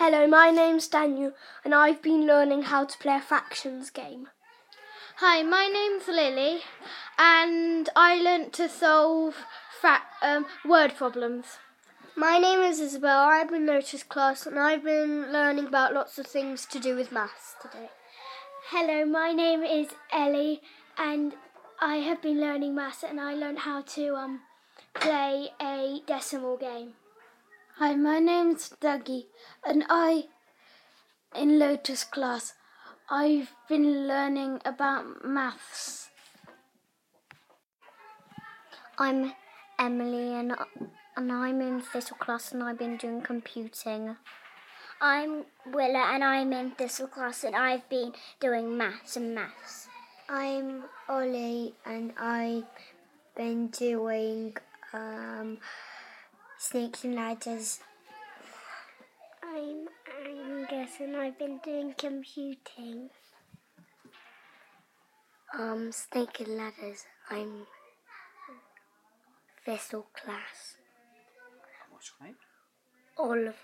Hello, my name's Daniel and I've been learning how to play a fractions game. Hi, my name's Lily and I learnt to solve word problems. My name is Isabel. I'm in Lotus class and I've been learning about lots of things to do with maths today. Hello, my name is Ellie and I have been learning maths and I learned how to play a decimal game. Hi, my name's Dougie and in Lotus class, I've been learning about maths. I'm Emily and I'm in Thistle class and I've been doing computing. I'm Willa and I'm in Thistle class and I've been doing maths. I'm Ollie and I've been doing snakes and ladders. I'm Angus and I've been doing computing. Snake and ladders. I'm Thistle class. What's your name? Oliver.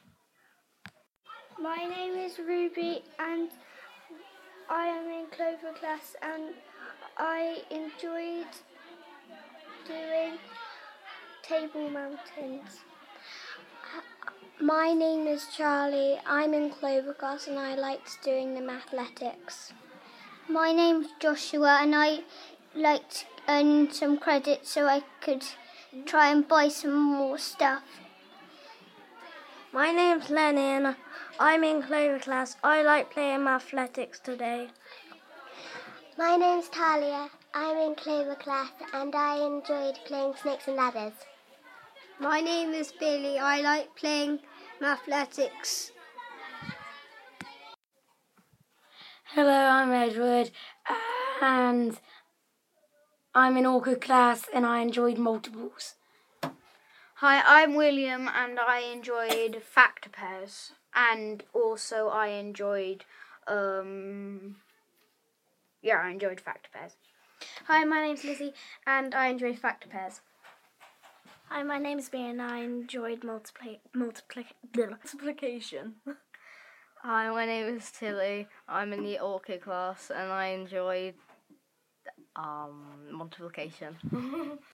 My name is Ruby and I am in Clover class and I enjoyed doing Table Mountains. My name is Charlie. I'm in Clover class and I liked doing the mathletics. My name's Joshua and I liked to earn some credit so I could try and buy some more stuff. My name's Lenny and I'm in Clover class. I like playing mathletics today. My name's Talia. I'm in Clover class and I enjoyed playing snakes and ladders. My name is Billy. I like playing mathletics. Hello, I'm Edward and I'm in Orchid class and I enjoyed multiples. Hi, I'm William and I enjoyed factor pairs and also I enjoyed I enjoyed factor pairs. Hi, my name's Lizzie and I enjoyed factor pairs. Hi, my name's Mia and I enjoyed multiplication. Hi, my name is Tilly. I'm in the Orchid class and I enjoyed multiplication.